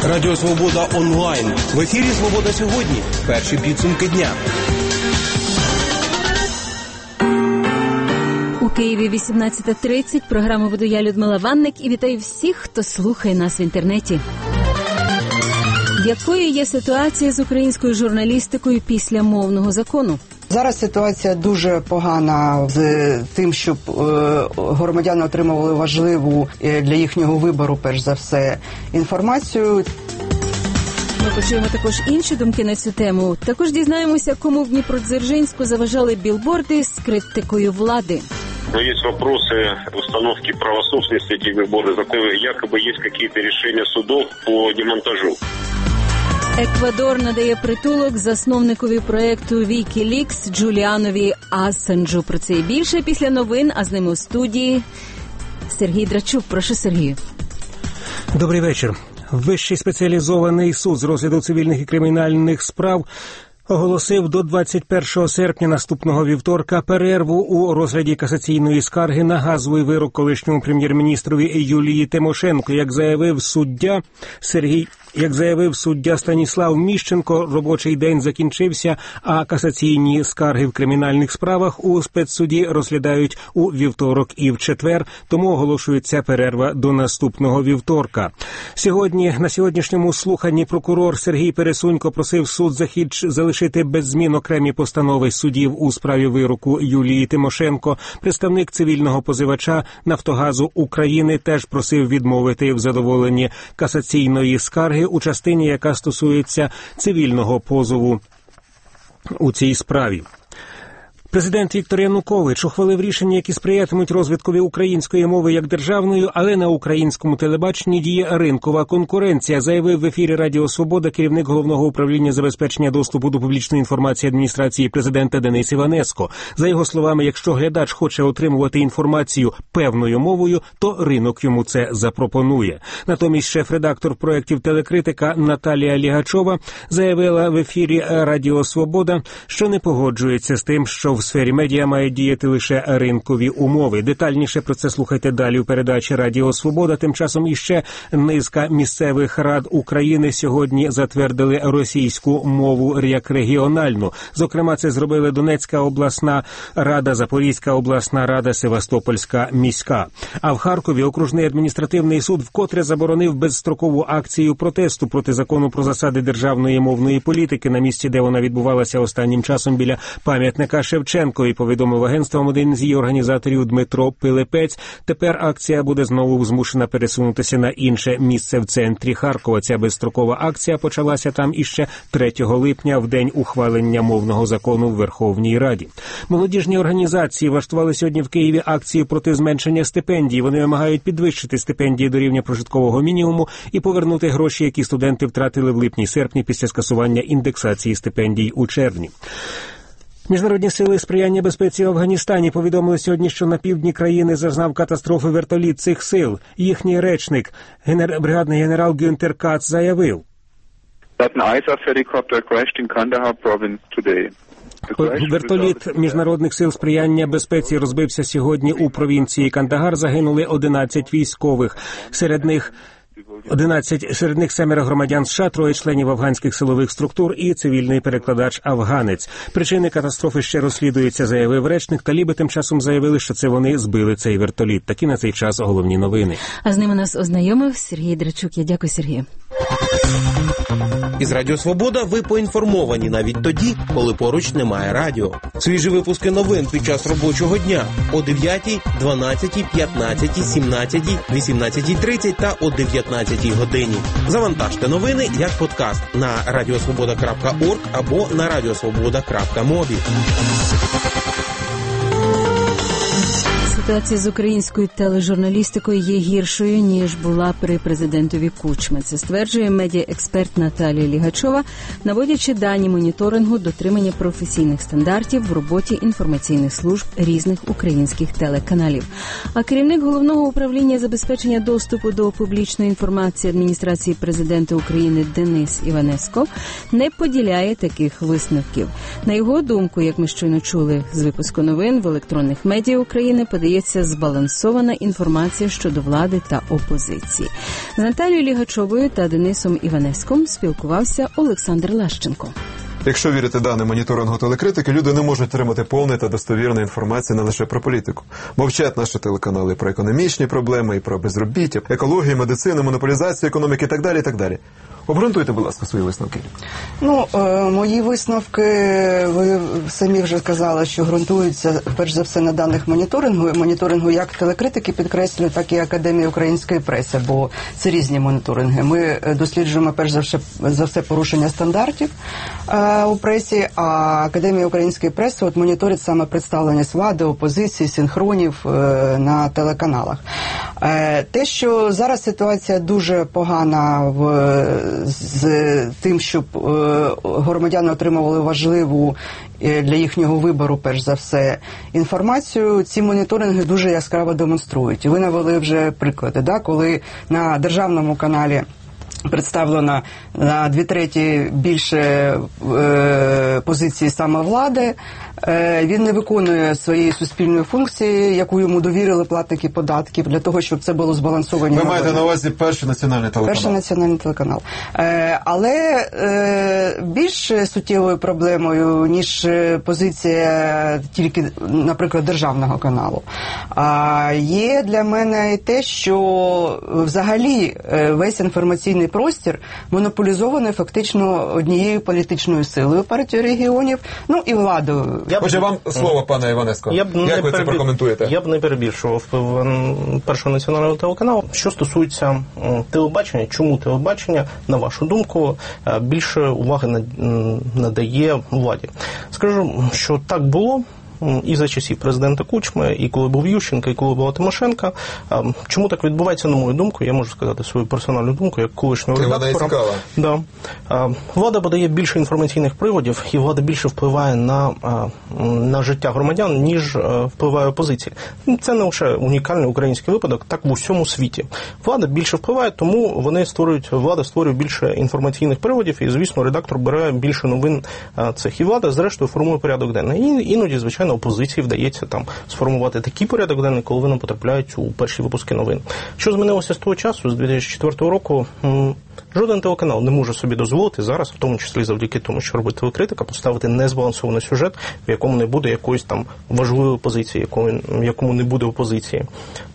Радіо Свобода онлайн. В ефірі «Свобода сьогодні». Перші підсумки дня. У Києві 18:30. Програму веду я, Людмила Ванник, і вітаю всіх, хто слухає нас в інтернеті. Якою є ситуація з українською журналістикою після мовного закону? Зараз ситуація дуже погана з тим, щоб громадяни отримували важливу для їхнього вибору, перш за все, інформацію. Ми почуємо також інші думки на цю тему. Також дізнаємося, кому в Дніпродзержинську заважали білборди з критикою влади. Но есть вопросы установки права собственности этих билбордов. Якобы есть какие-то решения судов по демонтажу. Еквадор надає притулок засновникові проєкту WikiLeaks Джуліанові Ассанджу. Про це і більше після новин, а з ними у студії Сергій Драчук. Прошу, Сергію. Добрий вечір. Вищий спеціалізований суд з розгляду цивільних і кримінальних справ оголосив до 21 серпня наступного вівторка перерву у розгляді касаційної скарги на газовий вирок колишньому прем'єр-міністрові Юлії Тимошенко. Як заявив суддя Станіслав Міщенко, робочий день закінчився, а касаційні скарги в кримінальних справах у спецсуді розглядають у вівторок і в четвер, тому оголошується перерва до наступного вівторка. На сьогоднішньому слуханні прокурор Сергій Пересунько просив суд залишити без змін окремі постанови судів у справі вироку Юлії Тимошенко. Представник цивільного позивача «Нафтогазу України» теж просив відмовити в задоволенні касаційної скарги у частині, яка стосується цивільного позову у цій справі. Президент Віктор Янукович ухвалив рішення, які сприятимуть розвиткові української мови як державної, але на українському телебаченні діє ринкова конкуренція, заявив в ефірі Радіо Свобода керівник Головного управління забезпечення доступу до публічної інформації адміністрації президента Денис Іванеско. За його словами, якщо глядач хоче отримувати інформацію певною мовою, то ринок йому це запропонує. Натомість шеф-редактор проєктів «Телекритика» Наталія Лігачова заявила в ефірі Радіо Свобода, що не погоджується з тим, що в сфері медіа мають діяти лише ринкові умови. Детальніше про це слухайте далі у передачі «Радіо Свобода». Тим часом іще низка місцевих рад України сьогодні затвердили російську мову як регіональну. Зокрема, це зробили Донецька обласна рада, Запорізька обласна рада, Севастопольська міська. А в Харкові окружний адміністративний суд вкотре заборонив безстрокову акцію протесту проти закону про засади державної мовної політики на місці, де вона відбувалася останнім часом біля пам'ятника Шевченкові, повідомив агентством один з її організаторів Дмитро Пилипець. Тепер акція буде знову змушена пересунутися на інше місце в центрі Харкова. Ця безстрокова акція почалася там іще 3 липня, в день ухвалення мовного закону в Верховній Раді. Молодіжні організації влаштували сьогодні в Києві акцію проти зменшення стипендій. Вони вимагають підвищити стипендії до рівня прожиткового мінімуму і повернути гроші, які студенти втратили в липні-серпні після скасування індексації стипендій у червні. Міжнародні сили сприяння безпеці в Афганістані повідомили сьогодні, що на півдні країни зазнав катастрофи вертоліт цих сил. Їхній речник, бригадний генерал Гюнтер Кац, заявив: вертоліт Міжнародних сил сприяння безпеці розбився сьогодні у провінції Кандагар. Загинули 11 військових. Серед них 7 громадян США, 3 членів афганських силових структур і цивільний перекладач-афганець. Причини катастрофи ще розслідуються, заявив речник. Таліби тим часом заявили, що це вони збили цей вертоліт. Такі на цей час головні новини. А з ними нас ознайомив Сергій Драчук. Я дякую, Сергію. Із Радіо Свобода ви поінформовані навіть тоді, коли поруч немає радіо. Свіжі випуски новин під час робочого дня о 9, 12, 15, 17, 18:30 та о 19 годині. Завантажте новини як подкаст на radiosvoboda.org або на radiosvoboda.mobi. Ситуація з українською тележурналістикою є гіршою, ніж була при президентові Кучми. Це стверджує медіаексперт Наталія Лігачова, наводячи дані моніторингу дотримання професійних стандартів в роботі інформаційних служб різних українських телеканалів. А керівник Головного управління забезпечення доступу до публічної інформації адміністрації президента України Денис Іванеско не поділяє таких висновків. На його думку, як ми щойно чули з випуску новин, в електронних медіа України подає подається збалансована інформація щодо влади та опозиції. З Наталією Лігачовою та Денисом Іванеском спілкувався Олександр Лащенко. Якщо вірити даним моніторингу телекритики, люди не можуть отримати повної та достовірної інформації не лише про політику. Мовчать наші телеканали про економічні проблеми, і про безробіття, екологію, медицину, монополізацію економіки і так далі, і так далі. Обґрунтуйте, будь ласка, свої висновки. Мої висновки, ви самі вже сказали, що ґрунтуються, перш за все, на даних моніторингу як телекритики підкреслюю, так і Академії української преси, бо це різні моніторинги. Ми досліджуємо, перш за все, порушення стандартів у пресі, а Академія української преси моніторить саме представленість влади, опозиції, синхронів на телеканалах. Те, що зараз ситуація дуже погана з тим, щоб громадяни отримували важливу для їхнього вибору, перш за все, інформацію, ці моніторинги дуже яскраво демонструють. І ви навели вже приклади, коли на державному каналі представлено на 2/3 більше позиції саме влади, він не виконує своєї суспільної функції, яку йому довірили платники податків, для того, щоб це було збалансовані. Ви маєте на увазі Перший національний телеканал? Перший національний телеканал. Але більш суттєвою проблемою, ніж позиція тільки, наприклад, державного каналу, є для мене і те, що взагалі весь інформаційний простір монополізований фактично однією політичною силою, партією регіонів, і владою. Отже, вам слово, пане Іванеско. Як ви це прокоментуєте? Я б не перебільшував вплив Першого національного телеканалу. Що стосується телебачення, чому телебачення, на вашу думку, більше уваги надає владі? Скажу, що так було і за часів президента Кучми, і коли був Ющенко, і коли була Тимошенко. Чому так відбувається, на мою думку, я можу сказати свою персональну думку, як колишнього редактора. Да. Влада подає більше інформаційних приводів, і влада більше впливає на життя громадян, ніж впливає опозиція. Це не лише унікальний український випадок, так в усьому світі. Влада більше впливає, тому влада створює більше інформаційних приводів, і, звісно, редактор бере більше новин цих. І влада, зрештою, формує порядок денний. І іноді, звичайно, опозиції вдається сформувати такий порядок денний, коли вони потрапляють у перші випуски новин. Що змінилося з того часу, з 2004 року? Жоден телеканал не може собі дозволити зараз, в тому числі завдяки тому, що робить телекритика, поставити незбалансований сюжет, в якому не буде якоїсь важливої позиції, в якому не буде опозиції.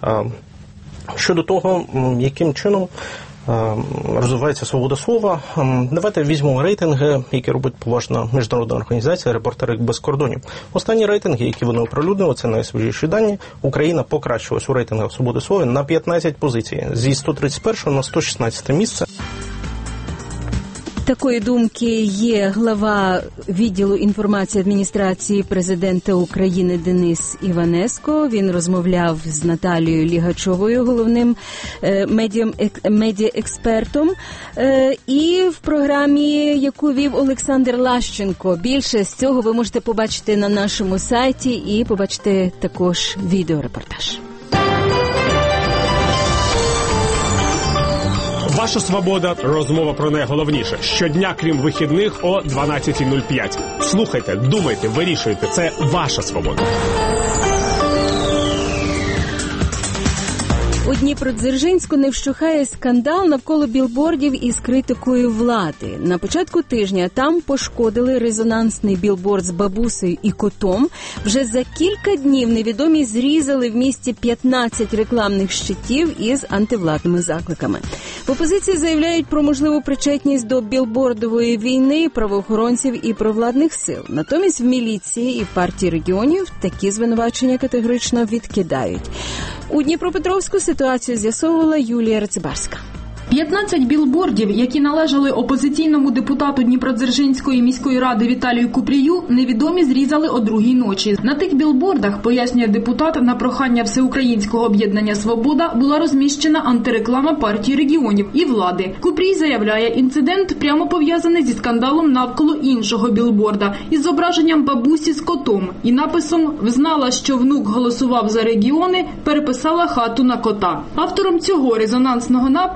Щодо того, яким чином розвивається свобода слова, давайте візьмемо рейтинги, які робить поважна міжнародна організація «Репортери без кордонів». Останні рейтинги, які вони оприлюднили, це найсвіжіші дані. Україна покращилась у рейтингах свободи слова на 15 позицій, зі 131 на 116 місце. Такої думки є глава відділу інформації адміністрації президента України Денис Іванеско. Він розмовляв з Наталією Лігачовою, головним медіаекспертом. І в програмі, яку вів Олександр Лащенко. Більше з цього ви можете побачити на нашому сайті і побачити також відеорепортаж. Ваша свобода. Розмова про найголовніше. Щодня, крім вихідних, о 12:05. Слухайте, думайте, вирішуйте. Це ваша свобода. У Дніпродзержинську не вщухає скандал навколо білбордів із критикою влади. На початку тижня там пошкодили резонансний білборд з бабусею і котом. Вже за кілька днів невідомі зрізали в місті 15 рекламних щитів із антивладними закликами. В опозиції заявляють про можливу причетність до білбордової війни правоохоронців і провладних сил. Натомість в міліції і в партії регіонів такі звинувачення категорично відкидають. У Дніпропетровську ситуацію з'ясовувала Юлія Рецибарська. 15 білбордів, які належали опозиційному депутату Дніпродзержинської міської ради Віталію Купрію, невідомі зрізали о 2-й ночі. На тих білбордах, пояснює депутат, на прохання Всеукраїнського об'єднання «Свобода» була розміщена антиреклама партії регіонів і влади. Купрій заявляє, інцидент прямо пов'язаний зі скандалом навколо іншого білборда із зображенням бабусі з котом і написом «Взнала, що внук голосував за регіони, переписала хату на кота». Автором цього резонансного напису зі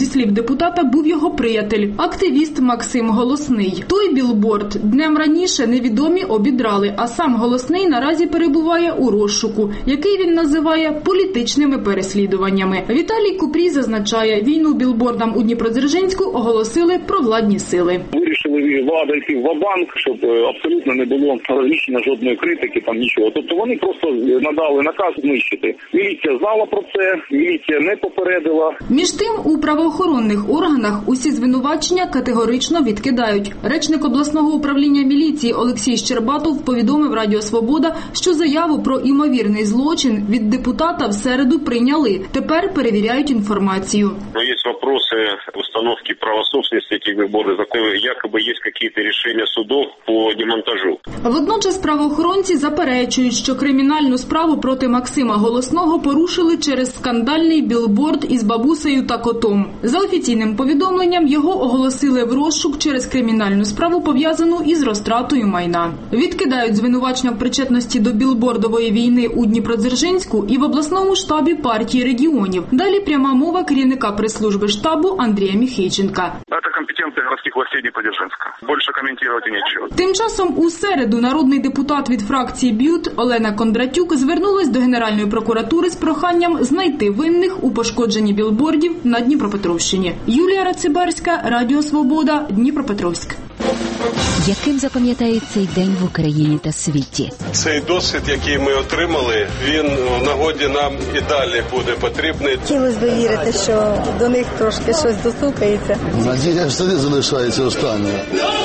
зі слів депутата, був його приятель, активіст Максим Голосний. Той білборд днем раніше невідомі обідрали, а сам Голосний наразі перебуває у розшуку, який він називає політичними переслідуваннями. Віталій Купрій зазначає, війну білбордам у Дніпродзержинську оголосили провладні сили. Вирішили влада йти в ва-банк, щоб абсолютно не було розміщено жодної критики, там нічого. Тобто вони просто надали наказ знищити. Міліція знала про це, міліція не попередила. Між тим, у правоохоронних органах усі звинувачення категорично відкидають. Речник обласного управління міліції Олексій Щербатов повідомив Радіо Свобода, що заяву про імовірний злочин від депутата в середу прийняли. Тепер перевіряють інформацію. Но есть вопросы установки права собственности этих билбордов. Якобы есть какие-то решения судов по демонтажу. Водночас правоохоронці заперечують, що кримінальну справу проти Максима Голосного порушили через скандальний білборд із бабусею та котом. За офіційним повідомленням, його оголосили в розшук через кримінальну справу, пов'язану із розтратою майна. Відкидають звинувачення в причетності до білбордової війни у Дніпродзержинську і в обласному штабі партії регіонів. Далі пряма мова керівника прес-служби штабу Андрія Міхейченка. Це компетенція городських властей Дніпродзержинська. Більше коментувати нічого. Тим часом у середу народний депутат від фракції БЮТ Олена Кондратюк звернулась до Генеральної прокуратури з проханням знайти винних у пошкодженні білбордів на Дніпропетровщині. Юлія Рацибарська, Радіо Свобода, Дніпропетровськ. Яким запам'ятає цей день в Україні та світі? Цей досвід, який ми отримали, він в нагоді нам і далі буде потрібний. Хотілося б вірити, що до них трошки щось достукається. Надія завжди залишається останньою.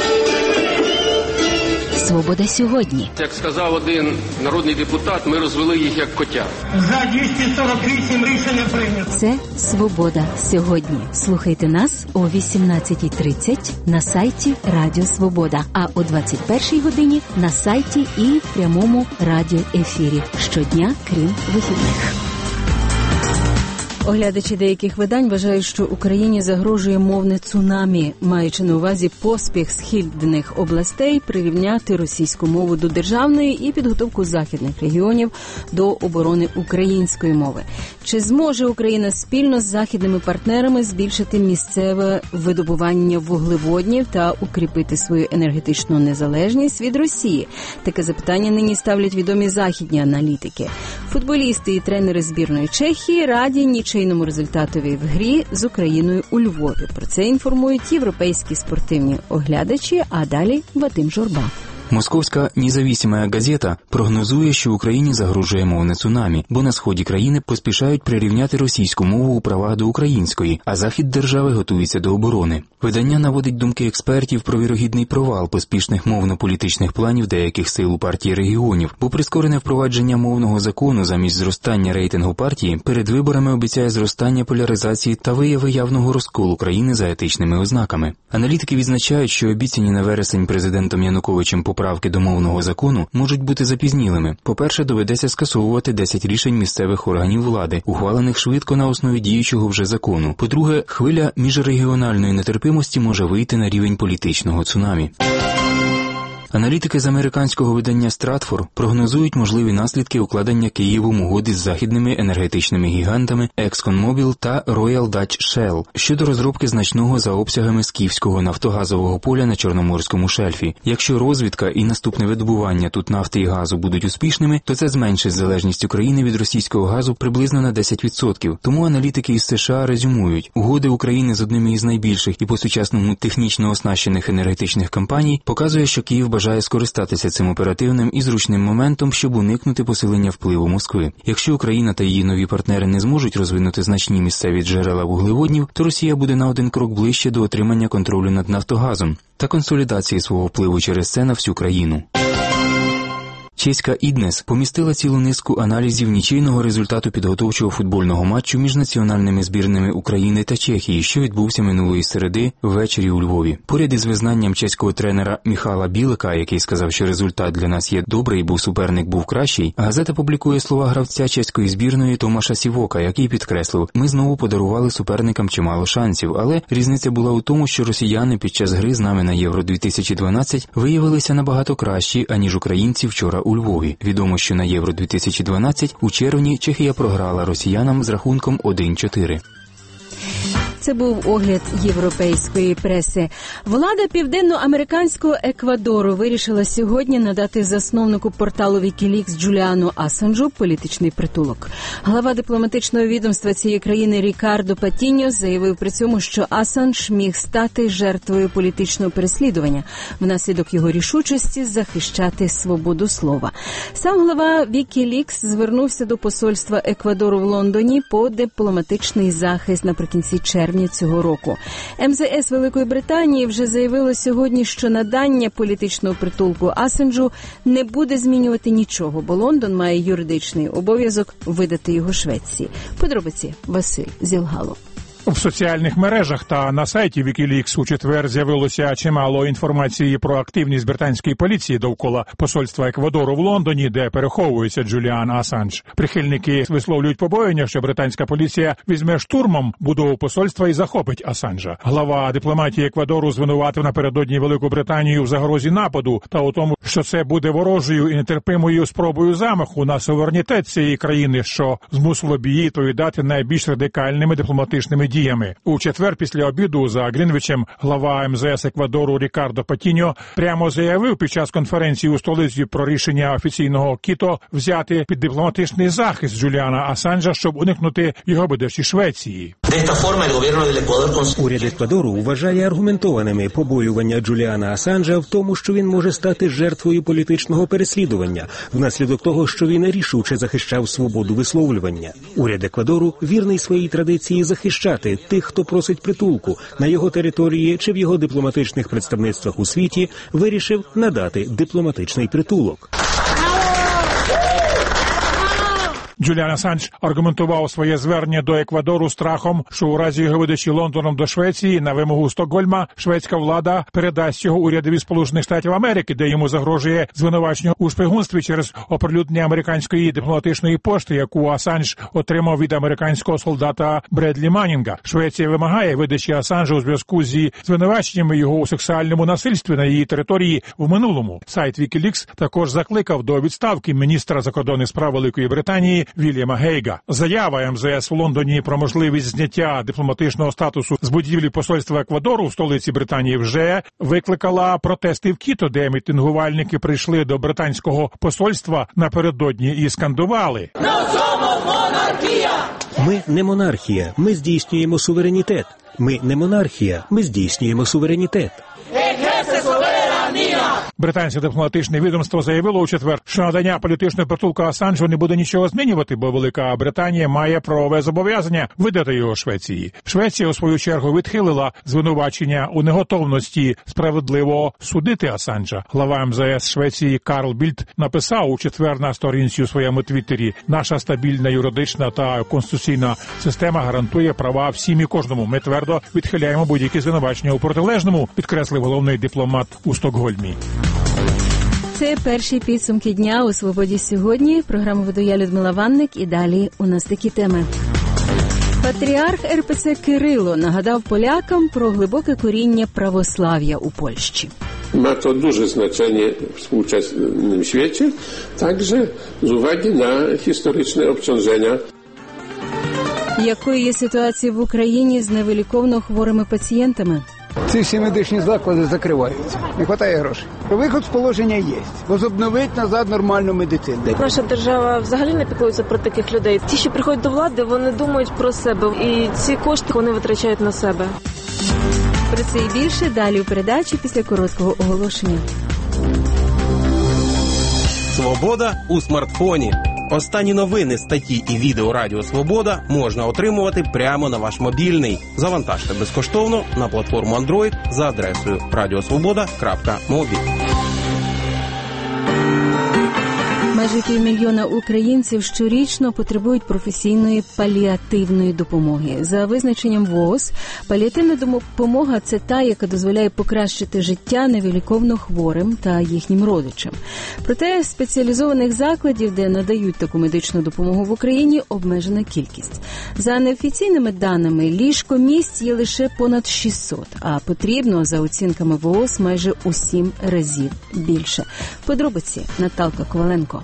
Свобода сьогодні. Як сказав один народний депутат, ми розвели їх як котя. За 248 рішення прийнято. Це «Свобода сьогодні». Слухайте нас о 18:30 на сайті Радіо Свобода, а о 21:00 годині на сайті і в прямому радіоефірі. Щодня, крім вихідних. Оглядачі деяких видань вважають, що Україні загрожує мовне цунамі, маючи на увазі поспіх східних областей прирівняти російську мову до державної і підготовку західних регіонів до оборони української мови. Чи зможе Україна спільно з західними партнерами збільшити місцеве видобування вуглеводнів та укріпити свою енергетичну незалежність від Росії? Таке запитання нині ставлять відомі західні аналітики. Футболісти і тренери збірної Чехії раді нічийному результатові в грі з Україною у Львові. Про це інформують європейські спортивні оглядачі, а далі Вадим Журба. Московська «Независимая газета» прогнозує, що Україні загрожує мовне цунамі, бо на сході країни поспішають прирівняти російську мову у правах до української, а захід держави готується до оборони. Видання наводить думки експертів про вірогідний провал поспішних мовно-політичних планів деяких сил у партії регіонів, бо прискорене впровадження мовного закону замість зростання рейтингу партії перед виборами обіцяє зростання поляризації та вияви явного розколу країни за етичними ознаками. Аналітики відзначають, що обіцяні на вересень президентом Януковичем поправки до мовного закону можуть бути запізнілими. По-перше, доведеться скасовувати 10 рішень місцевих органів влади, ухвалених швидко на основі діючого вже закону. По-друге, хвиля міжрегіональної нетерпимості може вийти на рівень політичного цунамі. Аналітики з американського видання «Стратфор» прогнозують можливі наслідки укладення Києвом угоди з західними енергетичними гігантами ExxonMobil та Royal Dutch Shell щодо розробки значного за обсягами скіфського нафтогазового поля на Чорноморському шельфі. Якщо розвідка і наступне видобування тут нафти і газу будуть успішними, то це зменшить залежність України від російського газу приблизно на 10%. Тому аналітики із США резюмують, угоди України з одними із найбільших і по-сучасному технічно оснащених енергетичних компаній показує, що Київ бажає скористатися цим оперативним і зручним моментом, щоб уникнути посилення впливу Москви. Якщо Україна та її нові партнери не зможуть розвинути значні місцеві джерела вуглеводнів, то Росія буде на один крок ближче до отримання контролю над нафтогазом та консолідації свого впливу через це на всю країну. Чеська «Іднес» помістила цілу низку аналізів нічийного результату підготовчого футбольного матчу між національними збірними України та Чехії, що відбувся минулої середи ввечері у Львові. Поряд із визнанням чеського тренера Міхала Білика, який сказав, що результат для нас є добрий, бо суперник був кращий, газета публікує слова гравця чеської збірної Томаша Сівока, який підкреслив: «Ми знову подарували суперникам чимало шансів, але різниця була у тому, що росіяни під час гри з нами на Євро-2012 виявилися набагато кращі, аніж українці вчора у Львові». Відомо, що на Євро-2012 у червні Чехія програла росіянам з рахунком 1-4. Це був огляд європейської преси. Влада південноамериканського Еквадору вирішила сьогодні надати засновнику порталу Wikileaks Джуліану Асанжу політичний притулок. Глава дипломатичного відомства цієї країни Рікардо Патіньо заявив при цьому, що Асанж міг стати жертвою політичного переслідування внаслідок його рішучості захищати свободу слова. Сам глава Wikileaks звернувся до посольства Еквадору в Лондоні по дипломатичний захист наприкінці червня цього року. МЗС Великої Британії вже заявило сьогодні, що надання політичного притулку Асанжу не буде змінювати нічого, бо Лондон має юридичний обов'язок видати його Швеції. Подробиці Василь Зілгало. В соціальних мережах та на сайті Wikileaks у четвер з'явилося чимало інформації про активність британської поліції довкола посольства Еквадору в Лондоні, де переховується Джуліан Асанж. Прихильники висловлюють побоювання, що британська поліція візьме штурмом будову посольства і захопить Асанжа. Глава дипломатії Еквадору звинуватив напередодні Велику Британію в загрозі нападу та у тому, що це буде ворожою і нетерпимою спробою замаху на суверенітет цієї країни, що змусило б її відповідати найбільш радикальними дипломатичними діями. У четвер після обіду за Грінвічем глава МЗС Еквадору Рікардо Патіньо прямо заявив під час конференції у столиці про рішення офіційного Кіто взяти під дипломатичний захист Джуліана Асанжа, щоб уникнути його видачі Швеції. Уряд Еквадору вважає аргументованими побоювання Джуліана Асанжа в тому, що він може стати жертвою політичного переслідування внаслідок того, що він рішуче захищав свободу висловлювання. Уряд Еквадору вірний своїй традиції захищати тих, хто просить притулку на його території чи в його дипломатичних представництвах у світі, вирішив надати дипломатичний притулок. Джуліан Асанж аргументував своє звернення до Еквадору страхом, що у разі його видачі Лондоном до Швеції на вимогу Стокгольма шведська влада передасть його урядові Сполучених Штатів Америки, де йому загрожує звинувачення у шпигунстві через оприлюднення американської дипломатичної пошти, яку Асанж отримав від американського солдата Бредлі Маннінга. Швеція вимагає видачі Асанжа у зв'язку зі звинуваченнями його у сексуальному насильстві на її території в минулому. Сайт Wikileaks також закликав до відставки міністра закордонних справ Великої Британії Вільяма Гейга. Заява МЗС в Лондоні про можливість зняття дипломатичного статусу з будівлі посольства Еквадору в столиці Британії вже викликала протести в Кіто, де мітингувальники прийшли до британського посольства напередодні і скандували: Ми не монархія, ми здійснюємо суверенітет. Ми не монархія, ми здійснюємо суверенітет. Британське дипломатичне відомство заявило у четвер, що надання політичного притулку Асанжу не буде нічого змінювати, бо Велика Британія має правове зобов'язання видати його Швеції. Швеція, у свою чергу, відхилила звинувачення у неготовності справедливо судити Асанжа. Глава МЗС Швеції Карл Більд написав у четвер на сторінці у своєму твіттері: «Наша стабільна юридична та конституційна система гарантує права всім і кожному. Ми твердо відхиляємо будь-які звинувачення у протилежному», підкреслив головний дипломат у Стокгольмі. Це перші підсумки дня у «Свободі сьогодні». Програму веду я, Людмила Ванник, і далі у нас такі теми. Патріарх РПЦ Кирило нагадав полякам про глибоке коріння православ'я у Польщі. Ma to duże znaczenie w współczesnym świecie, także z uwagi na historyczne obciążenia. Якою є ситуація в Україні з невиліковно хворими пацієнтами? Ці всі медичні заклади закриваються. Не вистачає грошей. Виход з положення є. Возобновити назад нормальну медицину. Наша держава взагалі не піклується про таких людей. Ті, що приходять до влади, вони думають про себе. І ці кошти вони витрачають на себе. Про це і більше далі у передачі після короткого оголошення. Свобода у смартфоні. Останні новини, статті і відео Радіо Свобода можна отримувати прямо на ваш мобільний. Завантажте безкоштовно на платформу Android за адресою radiosvoboda.mobi. Майже 500 000 українців щорічно потребують професійної паліативної допомоги. За визначенням ВООЗ, паліативна допомога – це та, яка дозволяє покращити життя невиліковно хворим та їхнім родичам. Проте спеціалізованих закладів, де надають таку медичну допомогу в Україні, обмежена кількість. За неофіційними даними, ліжко-місць є лише понад 600, а потрібно, за оцінками ВООЗ, майже у 7 разів більше. Подробиці Наталка Коваленко.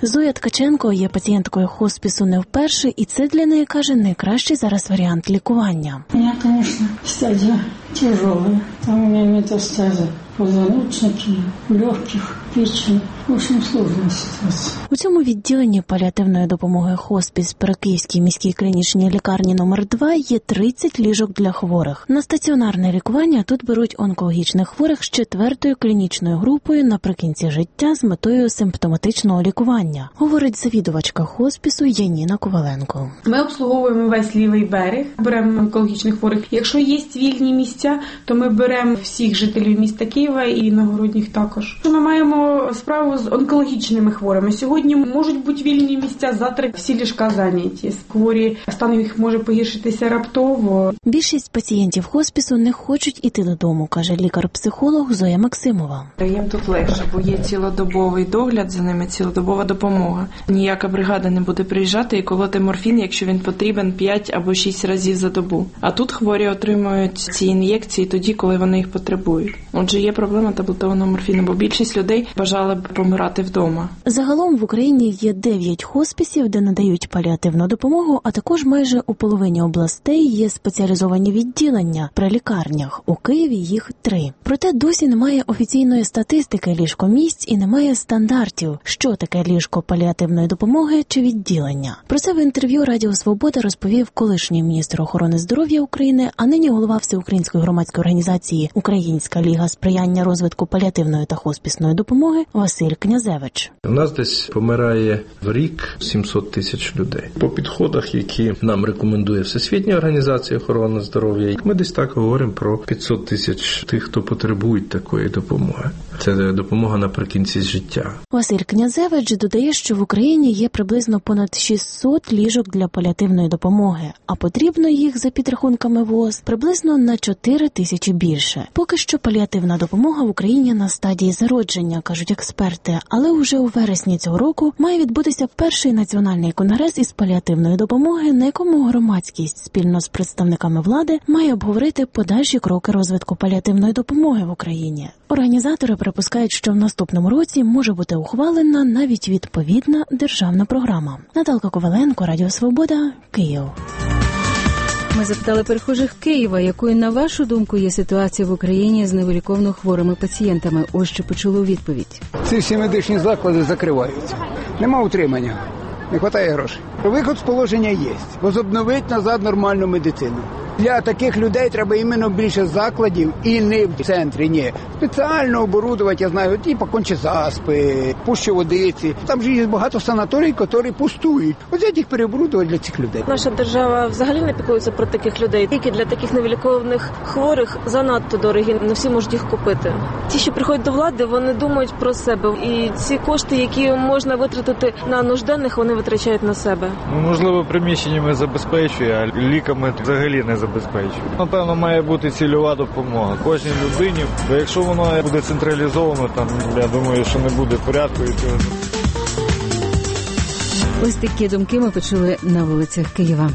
Зоя Ткаченко є пацієнткою хоспісу не вперше, і це для неї, каже, найкращий зараз варіант лікування. У мене, звісно, стадія тяжела. Там у мене метастази позвоночники, легких, печени. В общем, сложна ситуація. У цьому відділенні паліативної допомоги хоспіс при Київській міській клінічній лікарні номер 2 є 30 ліжок для хворих. На стаціонарне лікування тут беруть онкологічних хворих з 4-ю клінічною групою наприкінці життя з метою симптоматичного лікування, говорить завідувачка хоспісу Яніна Коваленко. Ми обслуговуємо весь лівий берег, беремо онкологічних хворих. Якщо є вільні місця, то ми беремо всіх жителів міста Києва і іногородніх також. Ми маємо справу з онкологічними хворими. Сьогодні можуть бути вільні місця, завтра всі ліжка зайняті. Хворі, стан їх може погіршитися раптово. Більшість пацієнтів хоспісу не хочуть іти додому, каже лікар-психолог Зоя Максимова. Їм тут легше, бо є цілодобовий догляд за ними, цілодобова допомога. Ніяка бригада не буде приїжджати і колоти морфін, якщо він потрібен 5 або 6 разів за добу. А тут хворі отримують ці ін'єкції тоді, коли вони їх потребують. Отже, є проблема таблетованого морфіну, бо більшість людей бажали б помирати вдома. Загалом в Україні є 9 хоспісів, де надають паліативну допомогу, а також майже у половині областей є спеціалізовані відділення при лікарнях. У Києві їх 3. Проте досі немає офіційної статистики ліжкомісць і немає стандартів, що таке ліжко паліативної допомоги чи відділення. Про це в інтерв'ю Радіо Свобода розповів колишній міністр охорони здоров'я України, а нині голова Всеукраїнської громадської організації «Українська ліга сприяння розвитку паліативної та хоспісної допомоги» Василь Князевич. У нас десь помирає в рік 700 тисяч людей. По підходах, які нам рекомендує Всесвітня організація охорони здоров'я, ми десь так говоримо про 500 тисяч тих, хто потребують такої допомоги. Це допомога наприкінці життя. Василь Князевич додає, що в Україні є приблизно понад 600 ліжок для паліативної допомоги, а потрібно їх, за підрахунками ВООЗ, приблизно на 4 тисячі більше. Поки що паліативна допомога в Україні на стадії зародження, кажуть експерти, але уже у вересні цього року має відбутися перший національний конгрес із паліативної допомоги, на якому громадськість спільно з представниками влади має обговорити подальші кроки розвитку паліативної допомоги в Україні. Організатори припускають, що в наступному році може бути ухвалена навіть відповідна державна програма. Наталка Коваленко, Радіо Свобода, Київ. Ми запитали перехожих Києва, якою, на вашу думку, є ситуація в Україні з невиліковно хворими пацієнтами. Ось що почули у відповідь. Ці всі медичні заклади закриваються. Нема утримання, не вистачає грошей. Виход з положення є. Возобновити назад нормальну медицину. Для таких людей треба іменно більше закладів і не в центрі, ні. Спеціально оборудувати, я знаю, типу Кончезаспи, Пущеводиці. Там же є багато санаторій, які пустують. Ось їх переоборудувати для цих людей. Наша держава взагалі не піклується про таких людей. Тільки для таких невилікованих хворих занадто дорогі, не всі можуть їх купити. Ті, що приходять до влади, вони думають про себе. І ці кошти, які можна витратити на нужденних, вони витрачають на себе. Можливо, приміщеннями забезпечує, а ліками взагалі не забезпечує. Напевно, має бути цільова допомога кожній людині, бо якщо воно буде централізовано, там, я думаю, що не буде порядку і цього. Ось такі думки ми почули на вулицях Києва.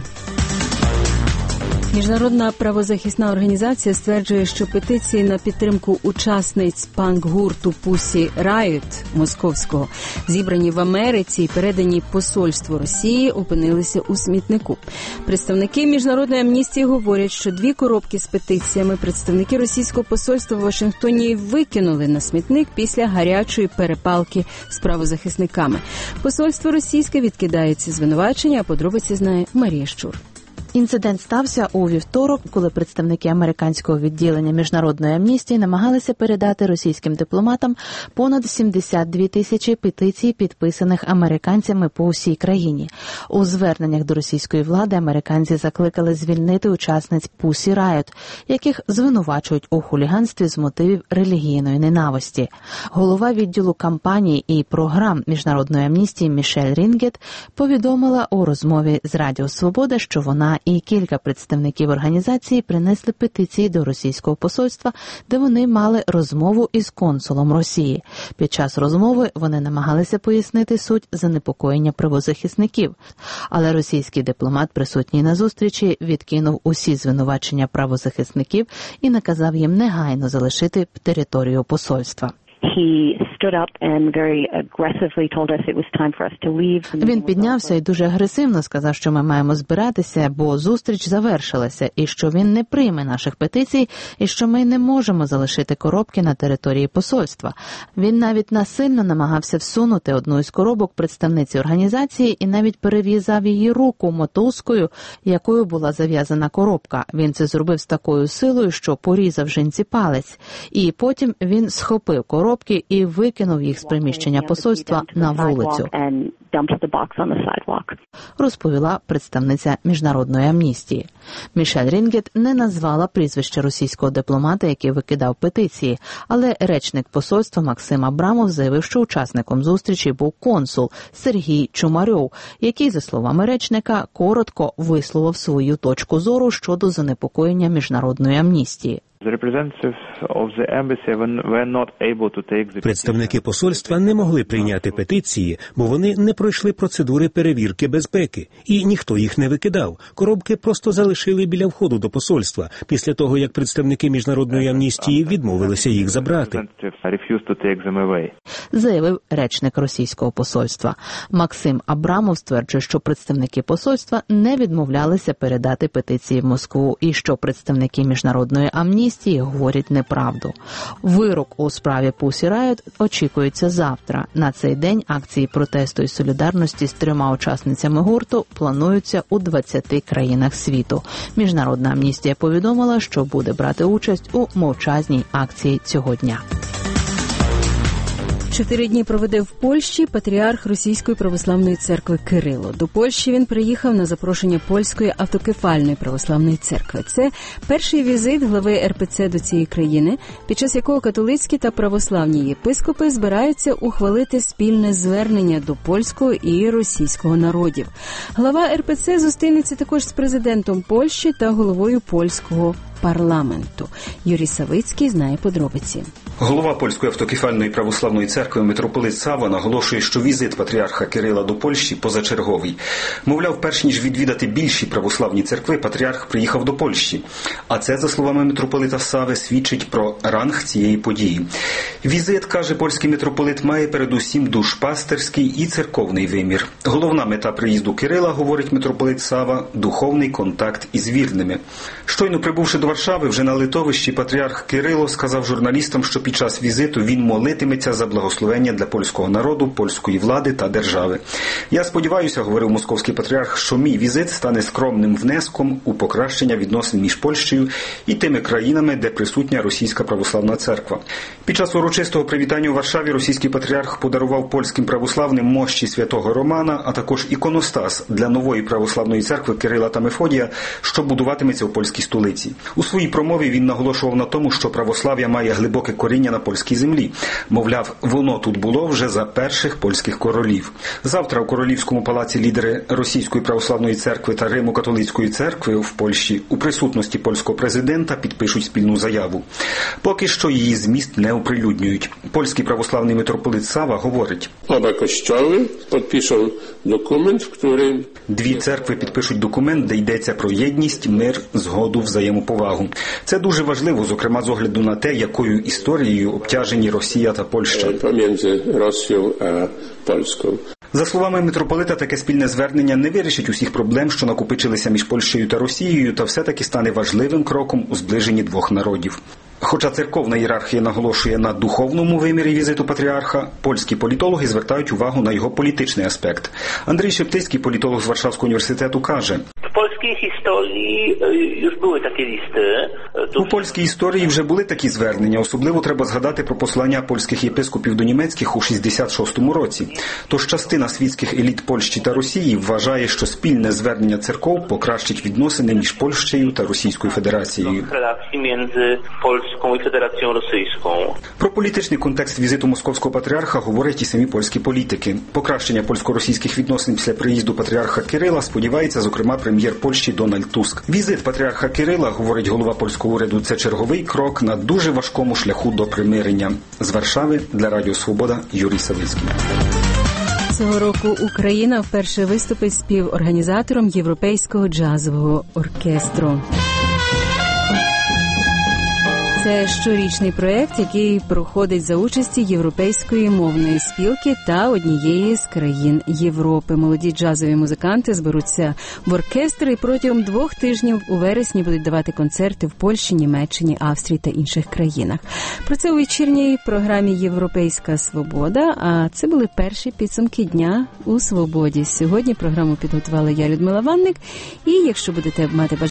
Міжнародна правозахисна організація стверджує, що петиції на підтримку учасниць панк-гурту Pussy Riot московського, зібрані в Америці і передані посольству Росії, опинилися у смітнику. Представники Міжнародної амністії говорять, що 2 коробки з петиціями представники російського посольства в Вашингтоні викинули на смітник після гарячої перепалки з правозахисниками. Посольство російське відкидає ці звинувачення, а подробиці знає Марія Щур. Інцидент стався у вівторок, коли представники американського відділення Міжнародної амністії намагалися передати російським дипломатам понад 72 тисячі петицій, підписаних американцями по всій країні. У зверненнях до російської влади американці закликали звільнити учасниць Pussy Riot, яких звинувачують у хуліганстві з мотивів релігійної ненависті. Голова відділу кампаній і програм Міжнародної амністії Мішель Рінгет повідомила у розмові з Радіо Свобода, що вона і кілька представників організації принесли петиції до російського посольства, де вони мали розмову із консулом Росії. Під час розмови вони намагалися пояснити суть занепокоєння правозахисників. Але російський дипломат, присутній на зустрічі, відкинув усі звинувачення правозахисників і наказав їм негайно залишити територію посольства. He Він піднявся і дуже агресивно сказав, що ми маємо збиратися, бо зустріч завершилася, і що він не прийме наших петицій, і що ми не можемо залишити коробки на території посольства. Він навіть насильно намагався всунути одну із коробок представниці організації і навіть перев'язав її руку мотузкою, якою була зав'язана коробка. Він це зробив з такою силою, що порізав жінці палець. І потім він схопив коробки і викинув їх з приміщення посольства на вулицю. Розповіла представниця Міжнародної амністії. Мішель Рінгет не назвала прізвище російського дипломата, який викидав петиції, але речник посольства Максим Абрамов заявив, що учасником зустрічі був консул Сергій Чумарьов, який, за словами речника, коротко висловив свою точку зору щодо занепокоєння Міжнародної амністії. Представники посольства не могли прийняти петиції, бо вони не пройшли процедури перевірки безпеки, і ніхто їх не викидав. Коробки просто залишили біля входу до посольства, після того, як представники Міжнародної амністії відмовилися їх забрати. Заявив речник російського посольства. Максим Абрамов стверджує, що представники посольства не відмовлялися передати петиції в Москву і що представники Міжнародної амністії говорять неправду. Вирок у справі Pussy Riot очікується завтра. На цей день акції протесту і солідарності з 3 учасницями гурту плануються у 20 країнах світу. Міжнародна амністія повідомила, що буде брати участь у мовчазній акції цього дня. 4 дні проведе в Польщі патріарх Російської православної церкви Кирило. До Польщі він приїхав на запрошення Польської автокефальної православної церкви. Це перший візит глави РПЦ до цієї країни, під час якого католицькі та православні єпископи збираються ухвалити спільне звернення до польського і російського народів. Глава РПЦ зустрінеться також з президентом Польщі та головою польського парламенту. Юрій Савицький знає подробиці. Голова Польської автокефальної православної церкви митрополит Сава наголошує, що візит патріарха Кирила до Польщі позачерговий. Мовляв, перш ніж відвідати більші православні церкви, патріарх приїхав до Польщі. А це, за словами митрополита Сави, свідчить про ранг цієї події. Візит, каже польський митрополит, має передусім душпастерський і церковний вимір. Головна мета приїзду Кирила, говорить митрополит Сава, духовний контакт із вірними. Щойно прибувши до Варшави, вже на литовищі патріарх Кирило сказав журналістам, що під час візиту він молитиметься за благословення для польського народу, польської влади та держави. «Я сподіваюся, – говорив московський патріарх, – що мій візит стане скромним внеском у покращення відносин між Польщею і тими країнами, де присутня Російська православна церква». Під час урочистого привітання у Варшаві російський патріарх подарував польським православним мощі святого Романа, а також іконостас для нової православної церкви Кирила та Мефодія, що будуватиметься у польській столиці. У своїй промові він наголошував на тому, що православ'я має глибоке коріння на польській землі. Мовляв, воно тут було вже за перших польських королів. Завтра у Королівському палаці лідери Російської православної церкви та Римо-католицької церкви в Польщі у присутності польського президента підпишуть спільну заяву. Поки що її зміст не оприлюднюють. Польський православний митрополит Сава говорить: Оба костьоли підпишуть документ, в якому... 2 церкви підпишуть документ, де йдеться про єдність, мир, згоду, взаємоповагу. Це дуже важливо, зокрема з огляду на те, якою історією обтяжені Росія та Польща. Поміж Росією та Польською. За словами митрополита, таке спільне звернення не вирішить усіх проблем, що накопичилися між Польщею та Росією, та все-таки стане важливим кроком у зближенні 2 народів. Хоча церковна ієрархія наголошує на духовному вимірі візиту патріарха, польські політологи звертають увагу на його політичний аспект. Андрій Шептицький, політолог з Варшавського університету, каже: У польській історії вже були такі звернення. Особливо треба згадати про послання польських єпископів до німецьких у 66-му році. Тож частина світських еліт Польщі та Росії вважає, що спільне звернення церков покращить відносини між Польщею та Російською Федерацією. Про політичний контекст візиту московського патріарха говорять і самі польські політики. Покращення польсько-російських відносин після приїзду патріарха Кирила сподівається, зокрема, прем'єр Польщі Дональд Туск. Візит патріарха Кирила, говорить голова польського уряду, це черговий крок на дуже важкому шляху до примирення. З Варшави для Радіо Свобода Юрій Савицький. Цього року Україна вперше виступить співорганізатором Європейського джазового оркестру. Це щорічний проєкт, який проходить за участі Європейської мовної спілки та однієї з країн Європи. Молоді джазові музиканти зберуться в оркестр і протягом 2 тижнів у вересні будуть давати концерти в Польщі, Німеччині, Австрії та інших країнах. Про це у вечірній програмі «Європейська свобода», а це були перші підсумки дня у свободі. Сьогодні програму підготувала я, Людмила Ванник, і якщо будете мати бажання